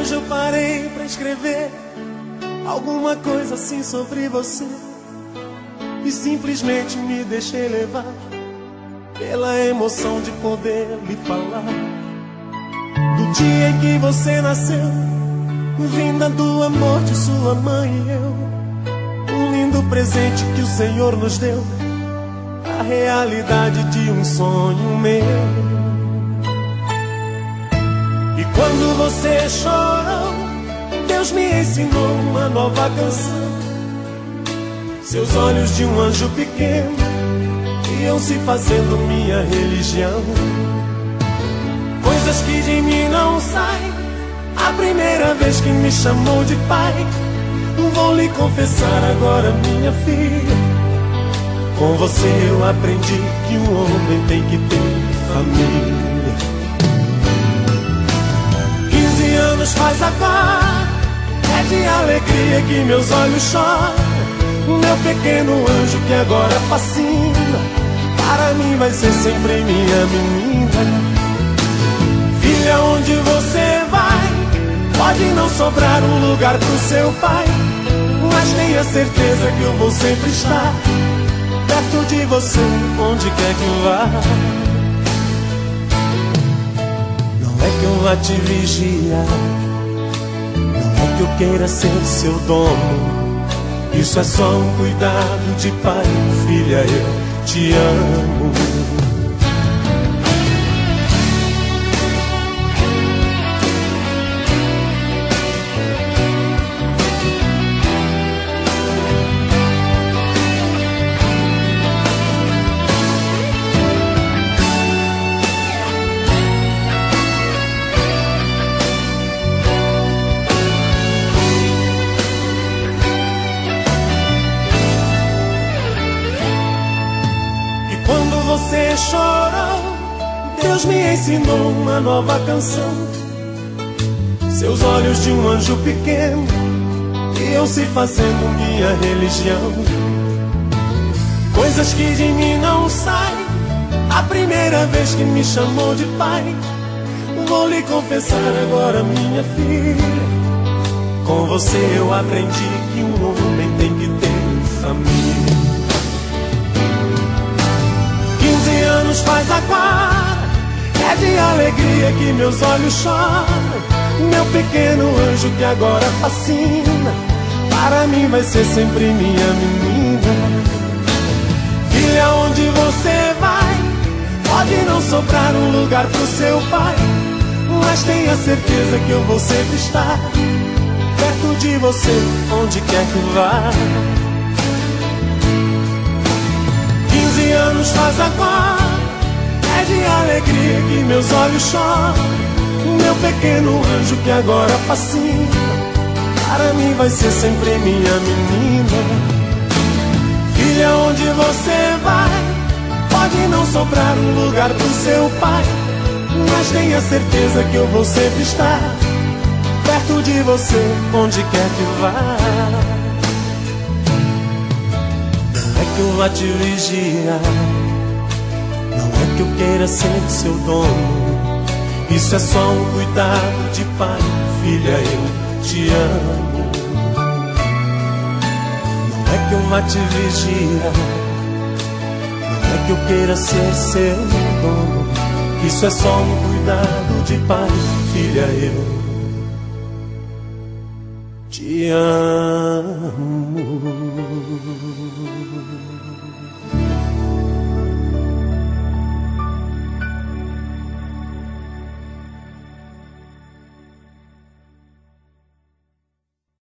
hoje eu parei pra escrever alguma coisa assim sobre você e simplesmente me deixei levar pela emoção de poder lhe falar do dia em que você nasceu, vinda do amor de sua mãe e eu. Um lindo presente que o Senhor nos deu, a realidade de um sonho meu. E quando você chorou, Deus me ensinou uma nova canção. Seus olhos de um anjo pequeno iam se fazendo minha religião. Coisas que de mim não saem, a primeira vez que me chamou de pai. Vou lhe confessar agora, minha filha, com você eu aprendi que um homem tem que ter família. 15 anos faz agora, é de alegria que meus olhos choram. Meu pequeno anjo que agora fascina, para mim vai ser sempre minha menina. Filha, onde você vai, pode não sobrar um lugar pro seu pai, mas tenha certeza que eu vou sempre estar perto de você, onde quer que vá. Não é que eu vá te vigiar, não é que eu queira ser seu dono. Isso é só um cuidado de pai. Filha, eu te amo. Você chorou, Deus me ensinou uma nova canção. Seus olhos de um anjo pequeno iam se fazendo minha religião. Coisas que de mim não saem, a primeira vez que me chamou de pai. Vou lhe confessar agora, minha filha, com você eu aprendi que um homem tem que ter família. 15 anos faz agora, é de alegria que meus olhos choram. Meu pequeno anjo que agora fascina, para mim vai ser sempre minha menina. Filha, onde você vai, pode não sobrar um lugar pro seu pai, mas tenha certeza que eu vou sempre estar perto de você, onde quer que vá. 15 anos faz agora, é de alegria que meus olhos choram. Meu pequeno anjo que agora fascina, para mim vai ser sempre minha menina. Filha, onde você vai, pode não sobrar um lugar pro seu pai, mas tenha certeza que eu vou sempre estar perto de você, onde quer que vá. Não é que eu vá te vigiar, não é que eu queira ser seu dono. Isso é só um cuidado de pai. Filha, eu te amo. Não é que eu vá te vigiar, não é que eu queira ser seu dono. Isso é só um cuidado de pai. Filha, eu te amo.